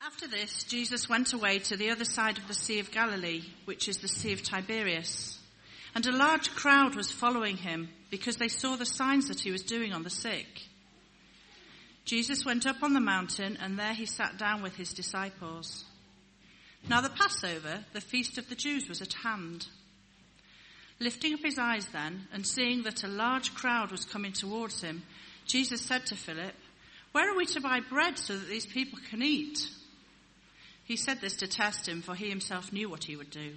After this, Jesus went away to the other side of the Sea of Galilee, which is the Sea of Tiberias. And a large crowd was following him because they saw the signs that he was doing on the sick. Jesus went up on the mountain, and there he sat down with his disciples. Now the Passover, the feast of the Jews, was at hand. Lifting up his eyes then, and seeing that a large crowd was coming towards him, Jesus said to Philip, "Where are we to buy bread so that these people can eat?" He said this to test him, for he himself knew what he would do.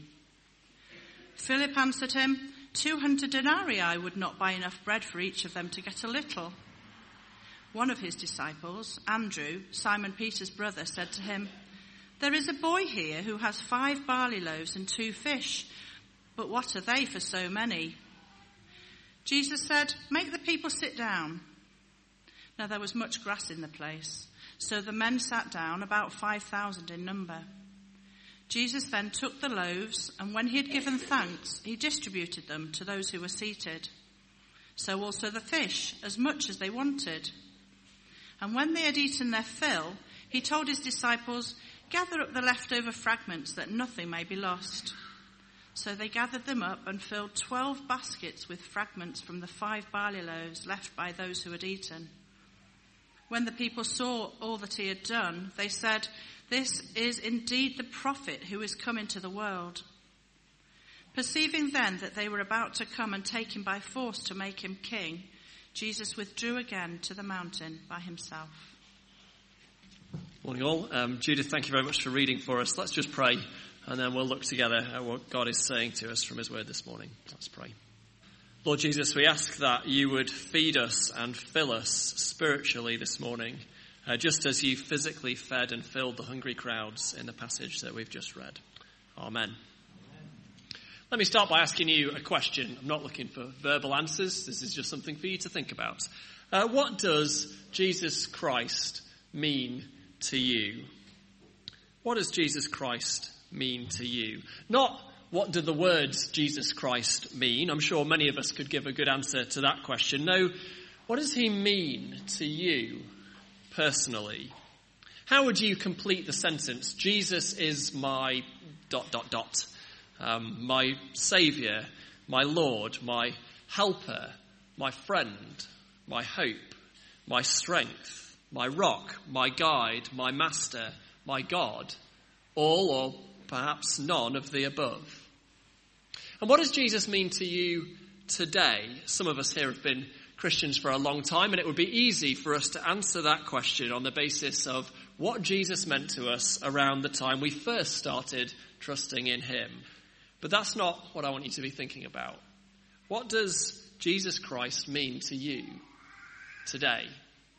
Philip answered him, 200 denarii would not buy enough bread for each of them to get a little. One of his disciples, Andrew, Simon Peter's brother, said to him, "There is a boy here who has 5 barley loaves and 2 fish, but what are they for so many?" Jesus said, "Make the people sit down." Now there was much grass in the place, so the men sat down, about 5,000 in number. Jesus then took the loaves, and when he had given thanks, he distributed them to those who were seated. So also the fish, as much as they wanted. And when they had eaten their fill, he told his disciples, "Gather up the leftover fragments, that nothing may be lost." So they gathered them up and filled 12 baskets with fragments from the 5 barley loaves left by those who had eaten. When the people saw all that he had done, they said, "This is indeed the prophet who is come into the world." Perceiving then that they were about to come and take him by force to make him king, Jesus withdrew again to the mountain by himself. Morning all. Judith, thank you very much for reading for us. Let's just pray, and then we'll look together at what God is saying to us from his word this morning. Let's pray. Lord Jesus, we ask that you would feed us and fill us spiritually this morning, just as you physically fed and filled the hungry crowds in the passage that we've just read. Amen. Let me start by asking you a question. I'm not looking for verbal answers. This is just something for you to think about. What does Jesus Christ mean to you? What does Jesus Christ mean to you? Not what do the words Jesus Christ mean? I'm sure many of us could give a good answer to that question. No, what does he mean to you personally? How would you complete the sentence, Jesus is my ... my Saviour, my Lord, my helper, my friend, my hope, my strength, my rock, my guide, my master, my God, all or perhaps none of the above. And what does Jesus mean to you today? Some of us here have been Christians for a long time, and it would be easy for us to answer that question on the basis of what Jesus meant to us around the time we first started trusting in him. But that's not what I want you to be thinking about. What does Jesus Christ mean to you today?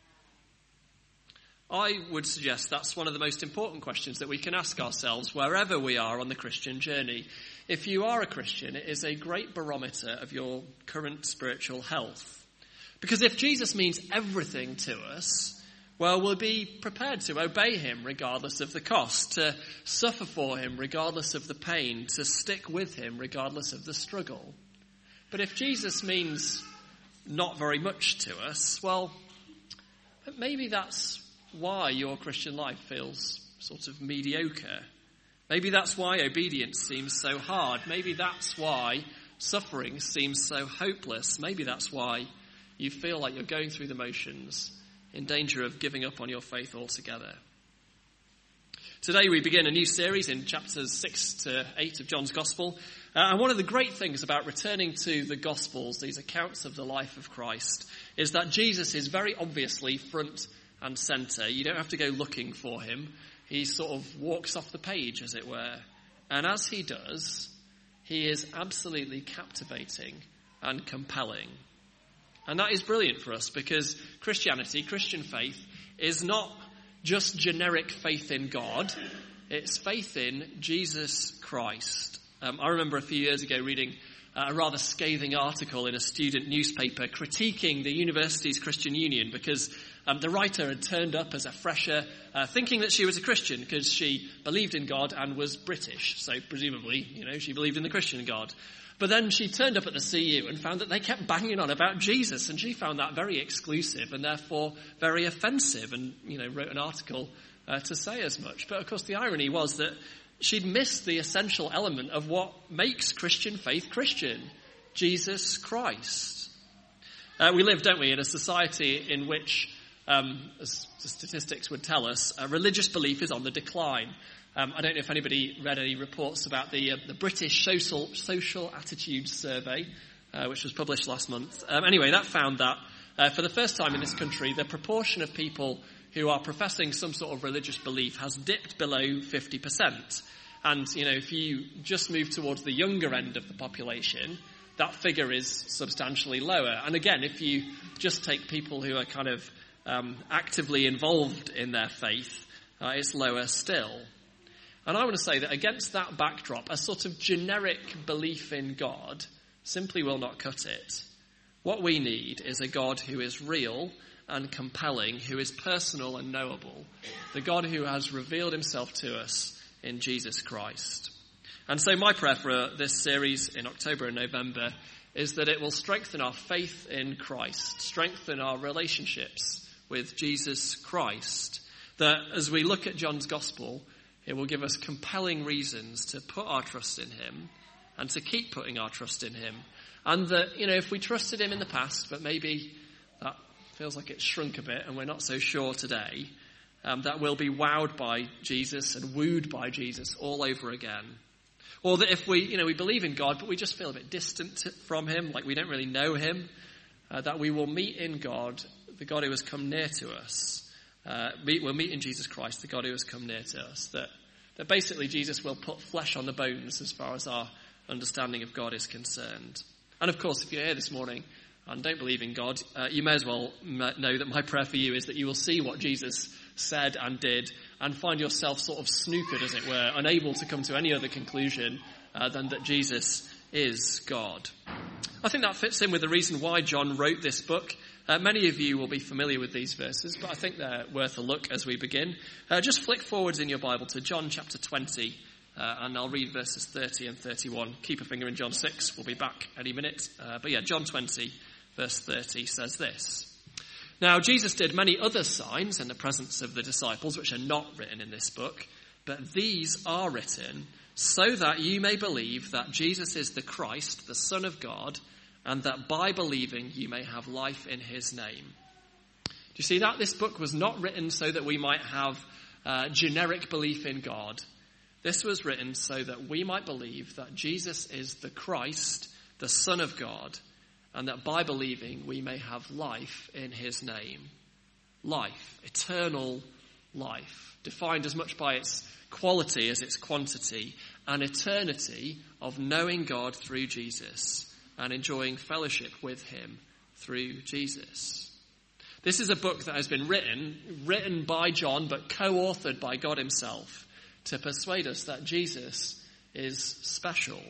I would suggest that's one of the most important questions that we can ask ourselves wherever we are on the Christian journey. If you are a Christian, it is a great barometer of your current spiritual health. Because if Jesus means everything to us, well, we'll be prepared to obey him regardless of the cost, to suffer for him regardless of the pain, to stick with him regardless of the struggle. But if Jesus means not very much to us, well, maybe that's why your Christian life feels sort of mediocre. Maybe that's why obedience seems so hard. Maybe that's why suffering seems so hopeless. Maybe that's why you feel like you're going through the motions, in danger of giving up on your faith altogether. Today we begin a new series in chapters 6 to 8 of John's Gospel. And one of the great things about returning to the Gospels, these accounts of the life of Christ, is that Jesus is very obviously front and centre. You don't have to go looking for him. He sort of walks off the page, as it were. And as he does, he is absolutely captivating and compelling. And that is brilliant for us because Christianity, Christian faith, is not just generic faith in God. It's faith in Jesus Christ. I remember a few years ago reading a rather scathing article in a student newspaper critiquing the university's Christian Union because the writer had turned up as a fresher thinking that she was a Christian because she believed in God and was British. So presumably, she believed in the Christian God. But then she turned up at the CU and found that they kept banging on about Jesus, and she found that very exclusive and therefore very offensive, and wrote an article to say as much. But of course the irony was that she'd missed the essential element of what makes Christian faith Christian: Jesus Christ. We live, don't we, in a society in which, as the statistics would tell us, religious belief is on the decline. I don't know if anybody read any reports about the British Social Attitudes Survey, which was published last month. Anyway, that found that for the first time in this country, the proportion of people who are professing some sort of religious belief has dipped below 50%. And, if you just move towards the younger end of the population, that figure is substantially lower. And again, if you just take people who are kind of actively involved in their faith, it's lower still. And I want to say that against that backdrop, a sort of generic belief in God simply will not cut it. What we need is a God who is real and compelling, who is personal and knowable, the God who has revealed himself to us in Jesus Christ. And so my prayer for this series in October and November is that it will strengthen our faith in Christ, strengthen our relationships with Jesus Christ, that as we look at John's Gospel, it will give us compelling reasons to put our trust in him and to keep putting our trust in him. And that, if we trusted him in the past, but maybe that feels like it's shrunk a bit and we're not so sure today, that we'll be wowed by Jesus and wooed by Jesus all over again. Or that if we believe in God, but we just feel a bit distant from him, like we don't really know him, that we will meet in God, the God who has come near to us. We'll meet in Jesus Christ, the God who has come near to us. That basically Jesus will put flesh on the bones as far as our understanding of God is concerned. And of course, if you're here this morning and don't believe in God, you may as well know that my prayer for you is that you will see what Jesus said and did and find yourself sort of snookered, as it were, unable to come to any other conclusion than that Jesus is God. I think that fits in with the reason why John wrote this book. Many of you will be familiar with these verses, but I think they're worth a look as we begin. Just flick forwards in your Bible to John chapter 20, and I'll read verses 30 and 31. Keep a finger in John 6. We'll be back any minute. John 20, verse 30 says this. Now, Jesus did many other signs in the presence of the disciples, which are not written in this book, but these are written so that you may believe that Jesus is the Christ, the Son of God, and that by believing you may have life in his name. Do you see that? This book was not written so that we might have generic belief in God. This was written so that we might believe that Jesus is the Christ, the Son of God, and that by believing we may have life in his name. Life, eternal life, defined as much by its quality as its quantity, an eternity of knowing God through Jesus and enjoying fellowship with him through Jesus. This is a book that has been written by John, but co-authored by God himself, to persuade us that Jesus is special,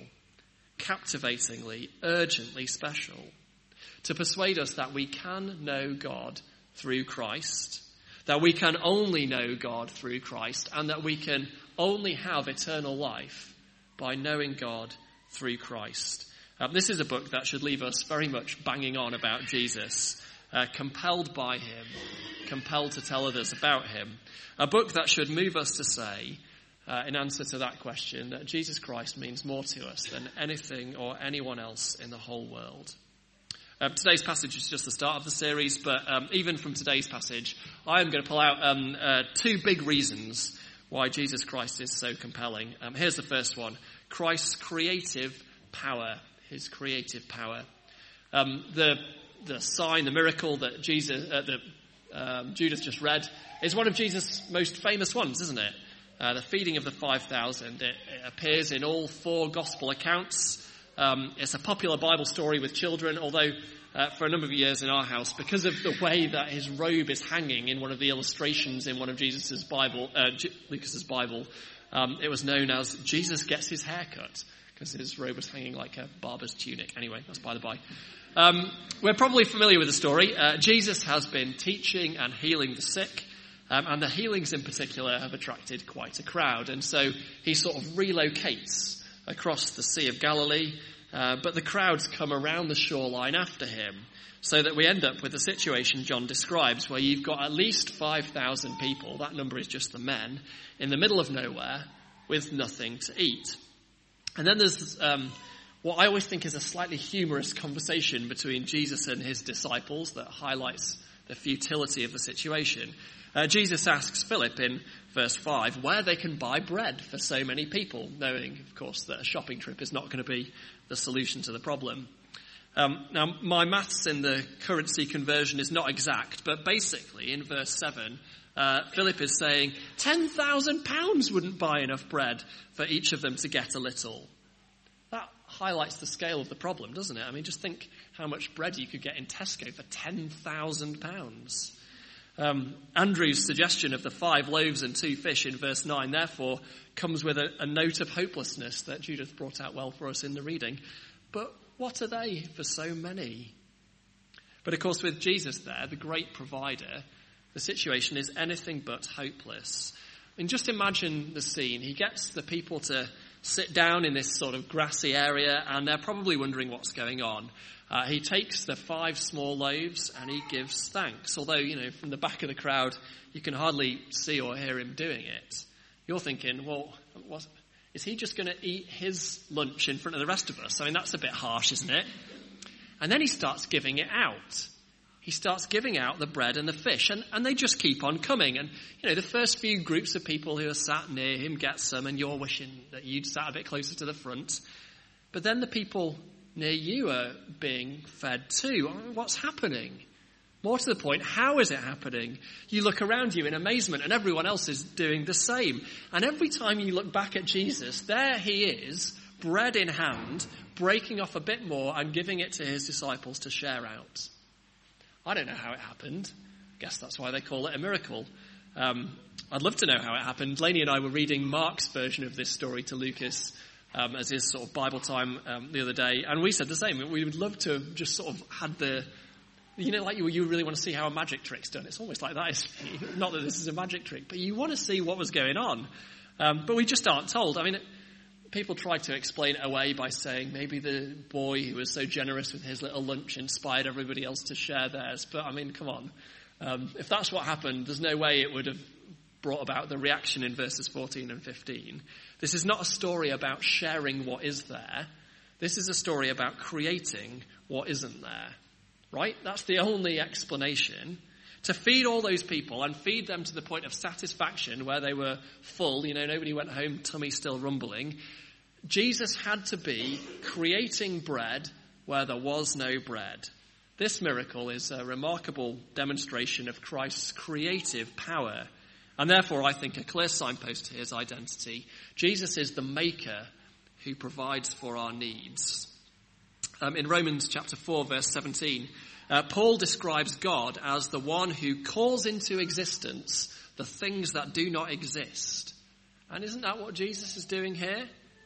captivatingly, urgently special. To persuade us that we can know God through Christ, that we can only know God through Christ, and that we can only have eternal life by knowing God through Christ. This is a book that should leave us very much banging on about Jesus, compelled by him, compelled to tell others about him. A book that should move us to say, in answer to that question, that Jesus Christ means more to us than anything or anyone else in the whole world. Today's passage is just the start of the series, but even from today's passage, I am going to pull out two big reasons why Jesus Christ is so compelling. Here's the first one: Christ's creative power. His creative power. The sign, the miracle that Judas just read is one of Jesus' most famous ones, isn't it? The feeding of the 5,000. It appears in all four gospel accounts. It's a popular Bible story with children, although for a number of years in our house, because of the way that his robe is hanging in one of the illustrations in one of Lucas's Bible, it was known as Jesus Gets His Hair Cut, because his robe was hanging like a barber's tunic. Anyway, that's by the by. We're probably familiar with the story. Jesus has been teaching and healing the sick, and the healings in particular have attracted quite a crowd. And so he sort of relocates across the Sea of Galilee but the crowds come around the shoreline after him, so that we end up with the situation John describes, where you've got at least 5,000 people, that number is just the men, in the middle of nowhere with nothing to eat. And then there's what I always think is a slightly humorous conversation between Jesus and his disciples that highlights the futility of the situation. Jesus asks Philip in verse 5 where they can buy bread for so many people, knowing, of course, that a shopping trip is not going to be the solution to the problem. Now, my maths in the currency conversion is not exact, but basically in verse 7, Philip is saying 10,000 pounds wouldn't buy enough bread for each of them to get a little. That highlights the scale of the problem, doesn't it? I mean, just think how much bread you could get in Tesco for 10,000 pounds. Andrew's suggestion of the 5 loaves and 2 fish in verse 9, therefore, comes with a note of hopelessness that Judith brought out well for us in the reading. But what are they for so many? But of course, with Jesus there, the great provider, the situation is anything but hopeless. I mean, just imagine the scene. He gets the people to sit down in this sort of grassy area, and they're probably wondering what's going on. He takes the 5 small loaves and he gives thanks. Although, from the back of the crowd, you can hardly see or hear him doing it. You're thinking, well, is he just going to eat his lunch in front of the rest of us? I mean, that's a bit harsh, isn't it? And then he starts giving it out. He starts giving out the bread and the fish, and they just keep on coming. And, the first few groups of people who are sat near him get some, and you're wishing that you'd sat a bit closer to the front. But then the people near you are being fed too. What's happening? More to the point, how is it happening? You look around you in amazement and everyone else is doing the same. And every time you look back at Jesus, there he is, bread in hand, breaking off a bit more and giving it to his disciples to share out. I don't know how it happened. I guess that's why they call it a miracle. I'd love to know how it happened. Lainey and I were reading Mark's version of this story to Lucas as his sort of Bible time the other day, and we said the same. We would love to have just sort of had the, like you really want to see how a magic trick's done. It's almost like that, isn't it? Not that this is a magic trick, but you want to see what was going on. But we just aren't told. I mean, people try to explain it away by saying maybe the boy who was so generous with his little lunch inspired everybody else to share theirs. But I mean, come on. If that's what happened, there's no way it would have brought about the reaction in verses 14 and 15. This is not a story about sharing what is there. This is a story about creating what isn't there. Right? That's the only explanation. To feed all those people and feed them to the point of satisfaction where they were full, nobody went home tummy still rumbling. Jesus had to be creating bread where there was no bread. This miracle is a remarkable demonstration of Christ's creative power. And therefore, I think a clear signpost to his identity. Jesus is the maker who provides for our needs. In Romans chapter 4, verse 17, Paul describes God as the one who calls into existence the things that do not exist. And isn't that what Jesus is doing here?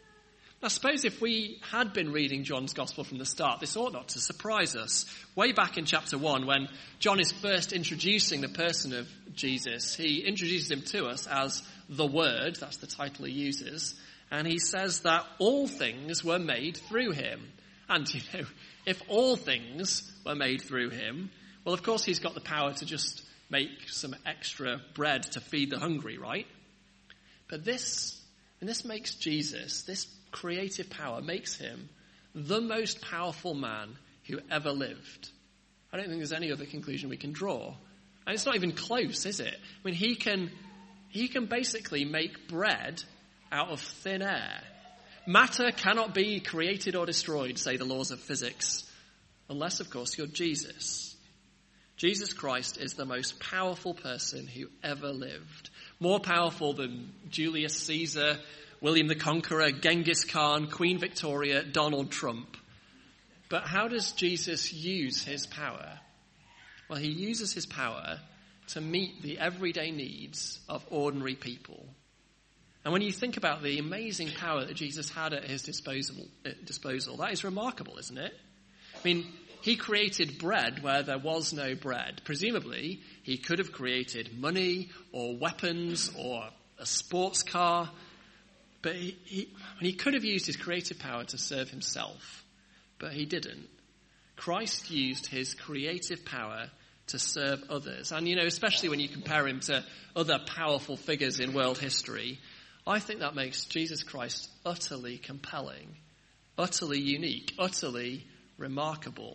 I suppose if we had been reading John's Gospel from the start, this ought not to surprise us. Way back in chapter 1, when John is first introducing the person of Jesus, he introduces him to us as the Word, that's the title he uses, and he says that all things were made through him. And, if all things were made through him, well, of course he's got the power to just make some extra bread to feed the hungry, right? But this makes Jesus, this creative power makes him the most powerful man who ever lived. I don't think there's any other conclusion we can draw. And it's not even close, is it? I mean, he can basically make bread out of thin air. Matter cannot be created or destroyed, say the laws of physics, unless, of course, you're Jesus. Jesus Christ is the most powerful person who ever lived. More powerful than Julius Caesar, William the Conqueror, Genghis Khan, Queen Victoria, Donald Trump. But how does Jesus use his power? Well, he uses his power to meet the everyday needs of ordinary people. And when you think about the amazing power that Jesus had at his disposal, that is remarkable, isn't it? I mean, he created bread where there was no bread. Presumably, he could have created money or weapons or a sports car. But he could have used his creative power to serve himself. but he didn't. Christ used his creative power to serve others. And, especially when you compare him to other powerful figures in world history, I think that makes Jesus Christ utterly compelling, utterly unique, utterly remarkable.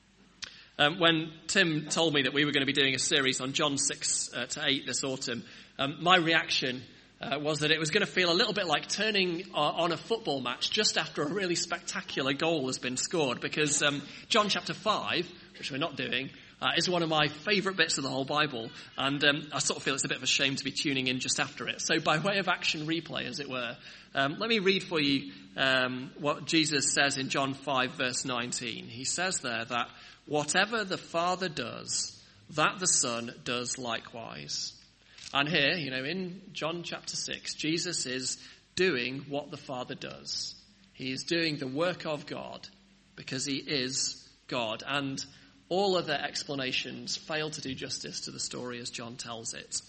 When Tim told me that we were going to be doing a series on John 6 to 8 this autumn, my reaction was that it was going to feel a little bit like turning on a football match just after a really spectacular goal has been scored, because John chapter 5, which we're not doing, is one of my favourite bits of the whole Bible, and I sort of feel it's a bit of a shame to be tuning in just after it. So by way of action replay, as it were, let me read for you what Jesus says in John 5 verse 19. He says there that whatever the Father does, that the Son does likewise. And here, in John chapter 6, Jesus is doing what the Father does. He is doing the work of God because he is God. And all other explanations fail to do justice to the story as John tells it.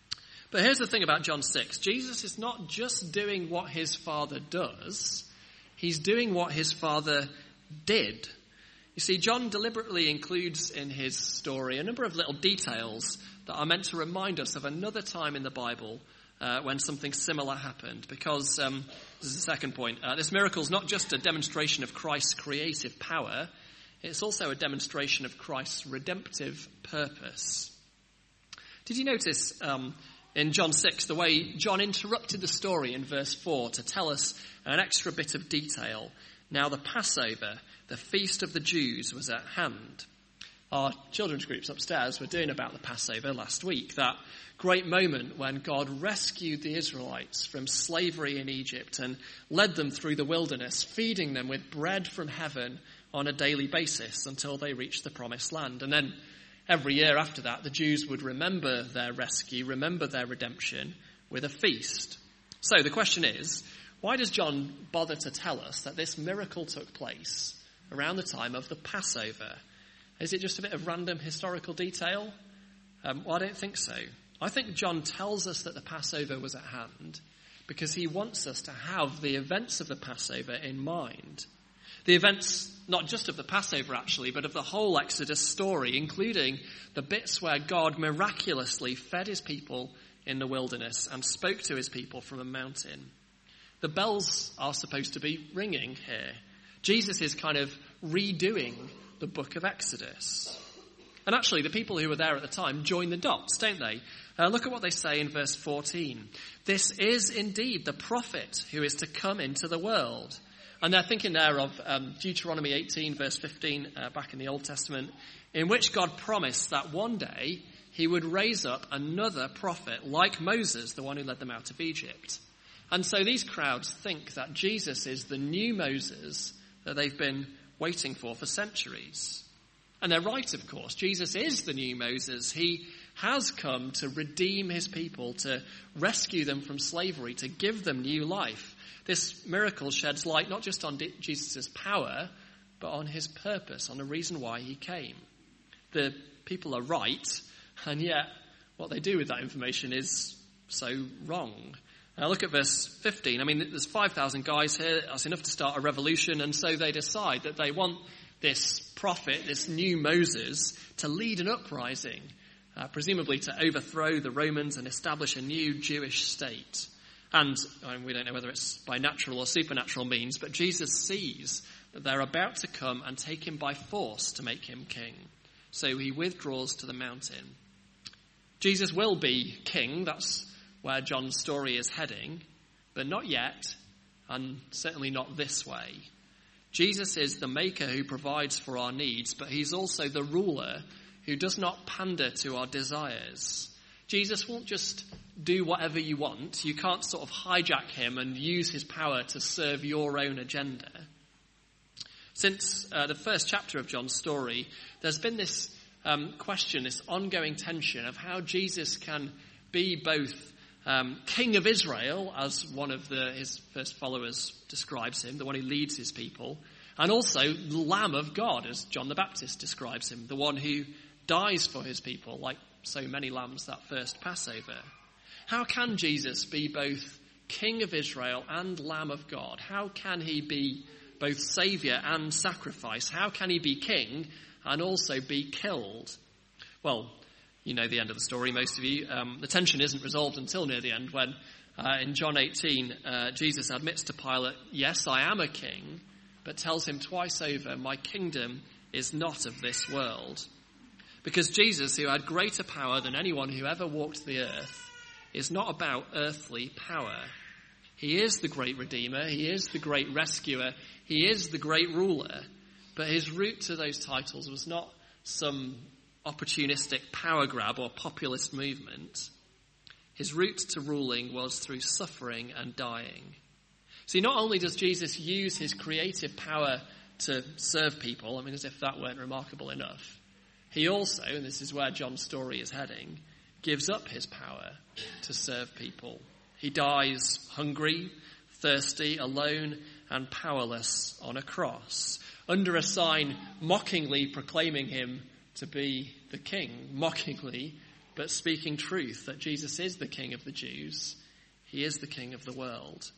But here's the thing about John 6. Jesus is not just doing what his Father does. He's doing what his Father did. You see, John deliberately includes in his story a number of little details that are meant to remind us of another time in the Bible when something similar happened. Because, this is the second point, this miracle is not just a demonstration of Christ's creative power, it's also a demonstration of Christ's redemptive purpose. Did you notice in John 6 the way John interrupted the story in verse 4 to tell us an extra bit of detail? Now the Passover, the feast of the Jews, was at hand. Our children's groups upstairs were doing about the Passover last week, that great moment when God rescued the Israelites from slavery in Egypt and led them through the wilderness, feeding them with bread from heaven on a daily basis until they reached the promised land. And then every year after that, the Jews would remember their rescue, remember their redemption with a feast. So the question is, why does John bother to tell us that this miracle took place around the time of the Passover? Is it just a bit of random historical detail? Well, I don't think so. I think John tells us that the Passover was at hand because he wants us to have the events of the Passover in mind. The events, not just of the Passover actually, but of the whole Exodus story, including the bits where God miraculously fed his people in the wilderness and spoke to his people from a mountain. The bells are supposed to be ringing here. Jesus is kind of redoing the book of Exodus. And actually, the people who were there at the time join the dots, don't they? Look at what they say in verse 14. This is indeed the prophet who is to come into the world. And they're thinking there of Deuteronomy 18, verse 15, back in the Old Testament, in which God promised that one day he would raise up another prophet like Moses, the one who led them out of Egypt. And so these crowds think that Jesus is the new Moses that they've been waiting for centuries. And they're right, of course. Jesus is the new Moses. He has come to redeem his people, to rescue them from slavery, to give them new life. This miracle sheds light not just on Jesus' power, but on his purpose, on the reason why he came. The people are right, and yet what they do with that information is so wrong. Now look at verse 15. I mean, there's 5,000 guys here. That's enough to start a revolution. And so they decide that they want this prophet, this new Moses, to lead an uprising, presumably to overthrow the Romans and establish a new Jewish state. And we don't know whether it's by natural or supernatural means, but Jesus sees that they're about to come and take him by force to make him king. So he withdraws to the mountain. Jesus will be king. That's where John's story is heading, but not yet, and certainly not this way. Jesus is the maker who provides for our needs, but he's also the ruler who does not pander to our desires. Jesus won't just do whatever you want. You can't sort of hijack him and use his power to serve your own agenda. Since the first chapter of John's story, there's been this question, this ongoing tension of how Jesus can be both King of Israel, as one of his first followers describes him, the one who leads his people, and also the Lamb of God, as John the Baptist describes him, the one who dies for his people, like so many lambs that first Passover. How can Jesus be both King of Israel and Lamb of God? How can he be both saviour and sacrifice. How can he be king and also be killed? Well, you know the end of the story, most of you. The tension isn't resolved until near the end when in John 18, Jesus admits to Pilate, yes, I am a king, but tells him twice over, my kingdom is not of this world. Because Jesus, who had greater power than anyone who ever walked the earth, is not about earthly power. He is the great Redeemer, he is the great rescuer, he is the great ruler, but his route to those titles was not some opportunistic power grab or populist movement. His route to ruling was through suffering and dying. See, not only does Jesus use his creative power to serve people, I mean, as if that weren't remarkable enough, he also, and this is where John's story is heading, gives up his power to serve people. He dies hungry, thirsty, alone, and powerless on a cross, under a sign mockingly proclaiming him to be the king, mockingly, but speaking truth, that Jesus is the King of the Jews. He is the King of the world.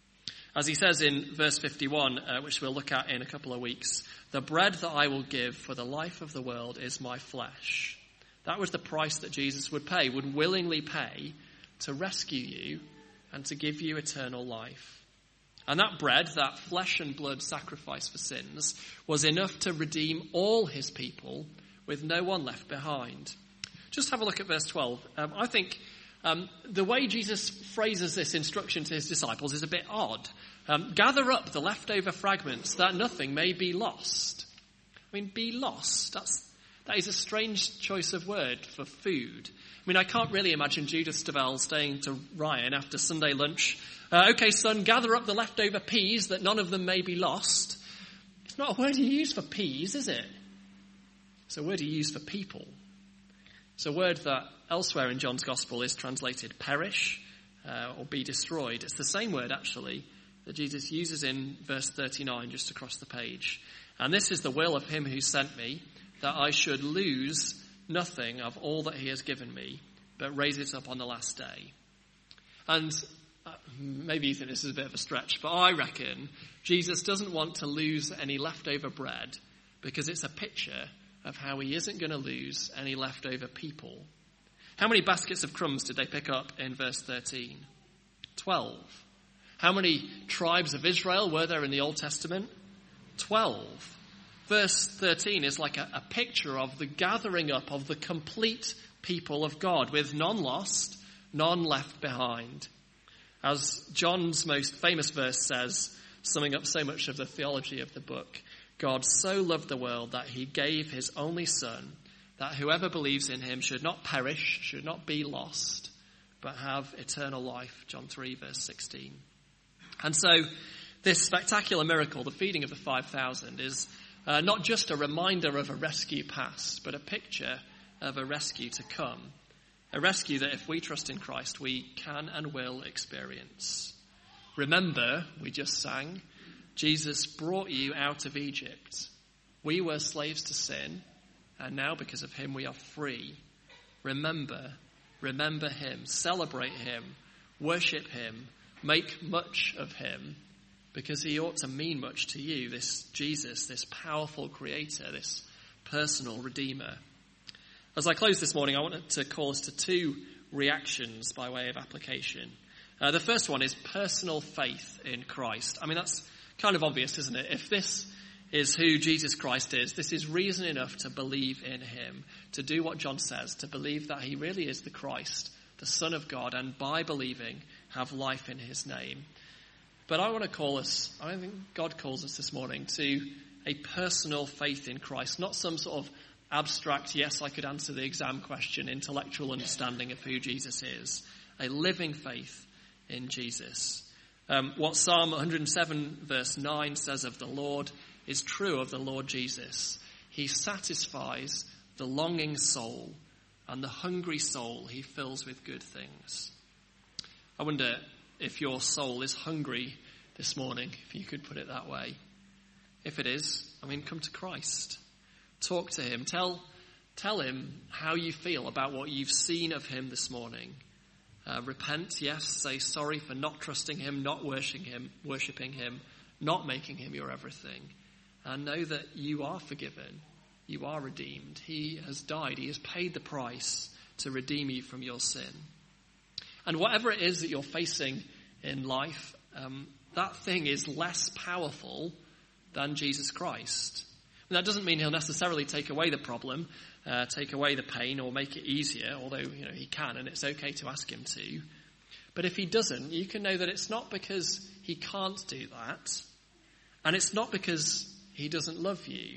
As he says in verse 51, which we'll look at in a couple of weeks, the bread that I will give for the life of the world is my flesh. That was the price that Jesus would pay, would willingly pay to rescue you and to give you eternal life. And that bread, that flesh and blood sacrifice for sins, was enough to redeem all his people with no one left behind. Just have a look at verse 12. I think the way Jesus phrases this instruction to his disciples is a bit odd. Gather up the leftover fragments that nothing may be lost. I mean, be lost. That is a strange choice of word for food. I mean, I can't really imagine Judith Stovell saying to Ryan after Sunday lunch, okay, son, gather up the leftover peas that none of them may be lost. It's not a word you use for peas, is it? It's a word you use for people. It's a word that elsewhere in John's Gospel is translated perish or be destroyed. It's the same word, actually, that Jesus uses in verse 39, just across the page. And this is the will of him who sent me, that I should lose nothing of all that he has given me, but raise it up on the last day. And maybe you think this is a bit of a stretch, but I reckon Jesus doesn't want to lose any leftover bread because it's a picture of how he isn't going to lose any leftover people. How many baskets of crumbs did they pick up in verse 13? 12. How many tribes of Israel were there in the Old Testament? 12. Verse 13 is like a picture of the gathering up of the complete people of God, with none lost, none left behind. As John's most famous verse says, summing up so much of the theology of the book, God so loved the world that he gave his only son, that whoever believes in him should not perish, should not be lost, but have eternal life. John 3, verse 16. And so this spectacular miracle, the feeding of the 5,000, is not just a reminder of a rescue past, but a picture of a rescue to come. A rescue that if we trust in Christ, we can and will experience. Remember, we just sang, Jesus brought you out of Egypt. We were slaves to sin, and now because of him we are free. Remember him, celebrate him, worship him, make much of him, because he ought to mean much to you, this Jesus, this powerful creator, this personal redeemer. As I close this morning, I wanted to call us to two reactions by way of application. The first one is personal faith in Christ. I mean, that's kind of obvious, isn't it? If this is who Jesus Christ is, this is reason enough to believe in him, to do what John says, to believe that he really is the Christ, the Son of God, and by believing have life in his name. But I want to call us, I think God calls us this morning to a personal faith in Christ, not some sort of abstract, yes, I could answer the exam question, intellectual understanding of who Jesus is. A living faith in Jesus. What Psalm 107 verse 9 says of the Lord is true of the Lord Jesus. He satisfies the longing soul, and the hungry soul he fills with good things. I wonder if your soul is hungry this morning, if you could put it that way. If it is, come to Christ. Talk to him. Tell him how you feel about what you've seen of him this morning. Repent, yes, say sorry for not trusting him, not worshipping him, not making him your everything. And know that you are forgiven. You are redeemed. He has died. He has paid the price to redeem you from your sin. And whatever it is that you're facing in life, that thing is less powerful than Jesus Christ. And that doesn't mean he'll necessarily take away the problem, take away the pain, or make it easier, although he can, and it's okay to ask him to. But if he doesn't, you can know that it's not because he can't do that, and it's not because he doesn't love you.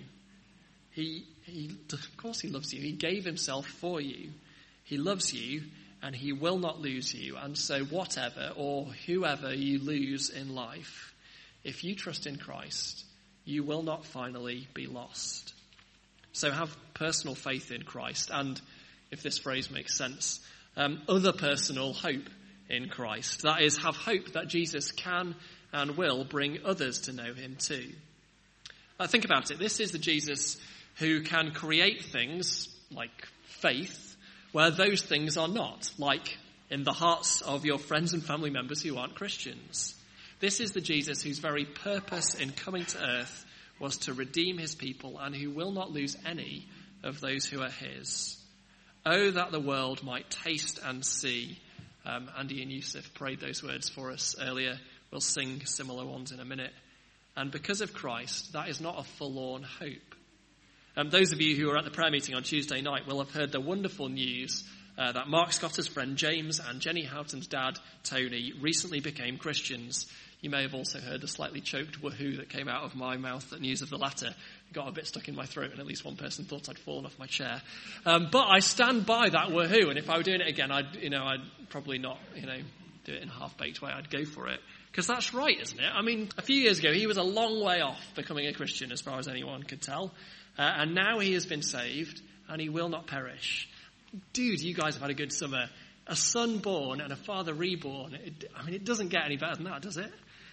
Of course he loves you. He gave himself for you. He loves you, and he will not lose you. And so whatever or whoever you lose in life, if you trust in Christ, you will not finally be lost. So have personal faith in Christ, and, if this phrase makes sense, other personal hope in Christ. That is, have hope that Jesus can and will bring others to know him too. Think about it. This is the Jesus who can create things like faith where those things are not, like in the hearts of your friends and family members who aren't Christians. This is the Jesus whose very purpose in coming to earth was to redeem his people, and who will not lose any of those who are his. Oh, that the world might taste and see. Andy and Yusuf prayed those words for us earlier. We'll sing similar ones in a minute. And because of Christ, that is not a forlorn hope. Those of you who were at the prayer meeting on Tuesday night will have heard the wonderful news that Mark Scotter's friend James and Jenny Houghton's dad, Tony, recently became Christians. You may have also heard the slightly choked woohoo that came out of my mouth at news of the latter. It got a bit stuck in my throat, and at least one person thought I'd fallen off my chair. But I stand by that woohoo, and if I were doing it again, I'd probably not, do it in a half-baked way. I'd go for it. Because that's right, isn't it? I mean, a few years ago, he was a long way off becoming a Christian, as far as anyone could tell. And now he has been saved, and he will not perish. Dude, you guys have had a good summer. A son born and a father reborn. It doesn't get any better than that, does it?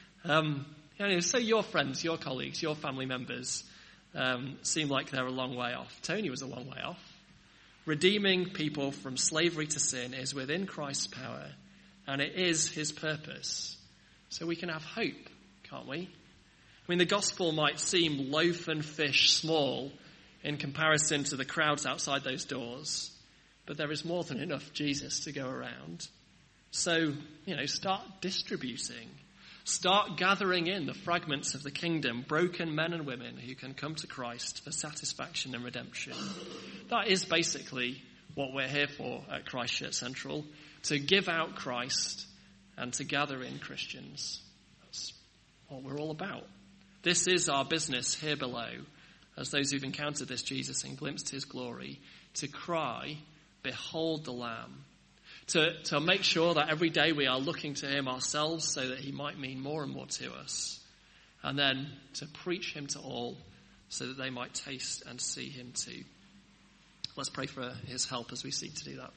So your friends, your colleagues, your family members seem like they're a long way off. Tony was a long way off. Redeeming people from slavery to sin is within Christ's power, and it is his purpose. So we can have hope, can't we? The gospel might seem loaf and fish small in comparison to the crowds outside those doors, but there is more than enough Jesus to go around. So, start distributing. Start gathering in the fragments of the kingdom, broken men and women who can come to Christ for satisfaction and redemption. That is basically what we're here for at Christchurch Central, to give out Christ and to gather in Christians. That's what we're all about. This is our business here below, as those who've encountered this Jesus and glimpsed his glory, to cry, "Behold the Lamb." To make sure that every day we are looking to him ourselves so that he might mean more and more to us. And then to preach him to all so that they might taste and see him too. Let's pray for his help as we seek to do that.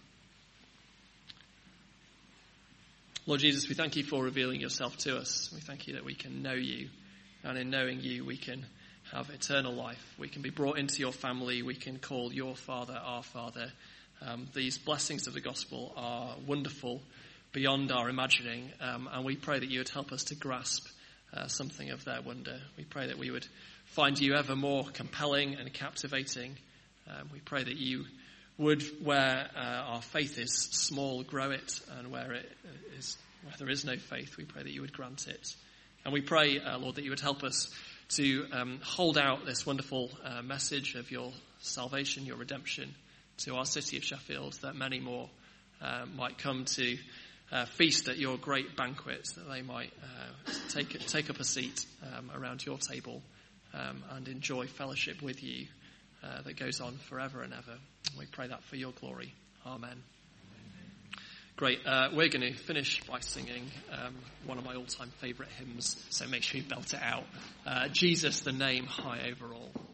Lord Jesus, we thank you for revealing yourself to us. We thank you that we can know you. And in knowing you, we can have eternal life. We can be brought into your family. We can call your Father our Father. These blessings of the gospel are wonderful beyond our imagining, and we pray that you would help us to grasp something of their wonder. We pray that we would find you ever more compelling and captivating. We pray that you would, where our faith is small, grow it, and where there is no faith, we pray that you would grant it. And we pray, Lord, that you would help us to hold out this wonderful message of your salvation, your redemption, to our city of Sheffield, that many more might come to feast at your great banquet, that they might take up a seat around your table and enjoy fellowship with you that goes on forever and ever. We pray that for your glory. Amen. Great. We're going to finish by singing one of my all-time favourite hymns, so make sure you belt it out. Jesus, the name high over all.